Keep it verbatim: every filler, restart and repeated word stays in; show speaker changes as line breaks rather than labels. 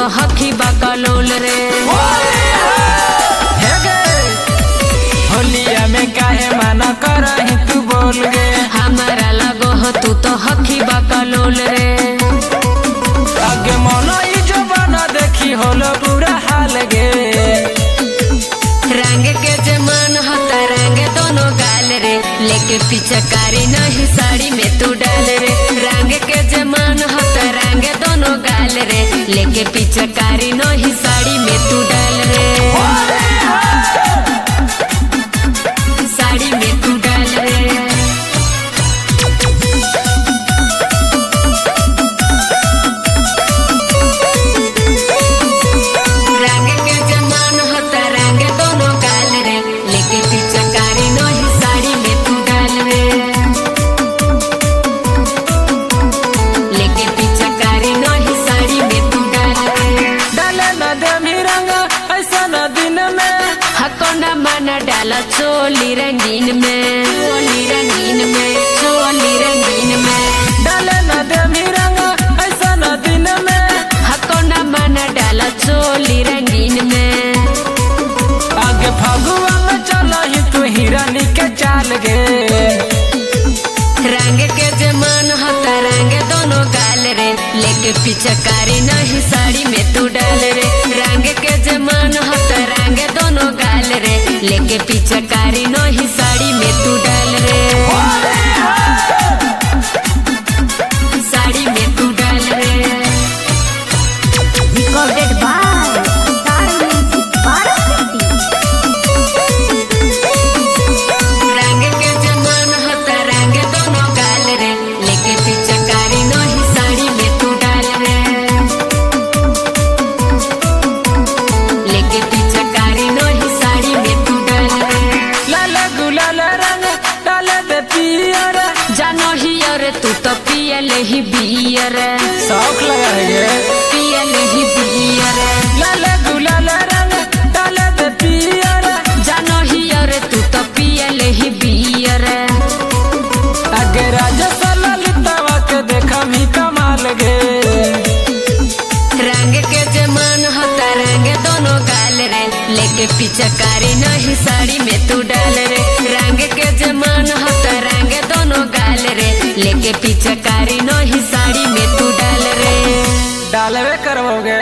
हखी बकलोल रे।
होलिया में काहे माना करही तू बोल गे।
हमारा लगो हो तू तो हखी बकलोल रे।
आगे मनो ई जो बना देखी होलो बुरा हाल गे।
रंग के जमान होता रंग दोनों गाल रे, लेके पिचकारी नहीं साड़ी में तू डाल रे। रंग के जमान होता रंग दोनों गाल रे, लेके पिचकारी नहीं साड़ी में तू डाल रे। साड़ी में तू डाल रे। रंग के जमान होता रंग दोनों गाल रे, लेके पिचकारी नहीं साड़ी में तू डाल रे। लेके पिचकारी नहीं साड़ी में तू डाल रे।
डाले न दे मी रंग ऐसा न दिन में।
हकोंडा माना डाला चोली रंगीन में, चोली रंगीन में, चोली रंगीन में।
डाले न दे मी रंग ऐसा न दिन में।
हकोंडा माना डाला चोली रंगीन में।
आगे फगुआ में चला ही तू हिरानी के चाल गे।
रंग के जमान होता रंग दोनों गाल रे, लेके पिचकारी नहीं साड़ी में तू डाल रे। रंग के जमान होता रंग दोनों गाल रे, लेके पिचकारी नहीं साड़ी में तू डाल रे। साड़ी में तू डाल रे।
Recorded by Star Music Bharat.
रंग के जमान होता रंग दोनों गाल रे, लेके पिचकारी नहीं साड़ी में तू डाल रे। लेके पिचकारी नहीं साड़ी में तू डाल रे।
लाल गुलाल रंग डाले दे पियर।
जानो ही और तू तो पियल ही बियर,
शौक लगा है
पियल ही बियर।
लाल गुलाल रंग डाले दे पियर।
जानो ही और तू तो पियल ही बियर।
आगे राजा ललितवा के देखा मी कमाल गे।
रंग के जमान होता रंग दोनों गाल रे, लेके पिचकारी नहीं साड़ी में तू डाल रे। रंग के जमान होता रंग दोनों गाल रे, लेके पिचकारी नहीं साड़ी में तू डाल रे।
डालवे करवोगे।